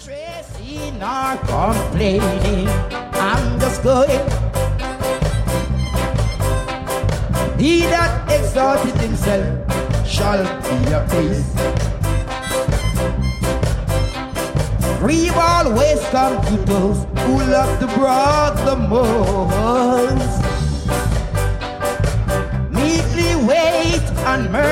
Tracing or complaining, I'm just going. He that exalted himself shall be appraised. We've always come to those who love the broad the most. Meekly wait and mercy.